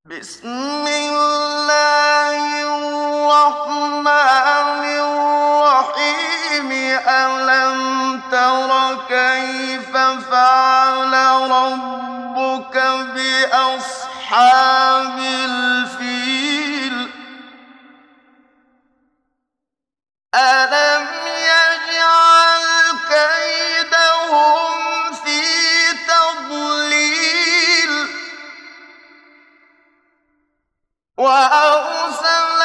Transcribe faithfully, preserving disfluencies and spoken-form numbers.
بسم الله الرحمن الرحيم. ألم تر كيف فعل ربك بأصحاب الفيل؟ ألم يجعل كيدهم في تضليل وأرسل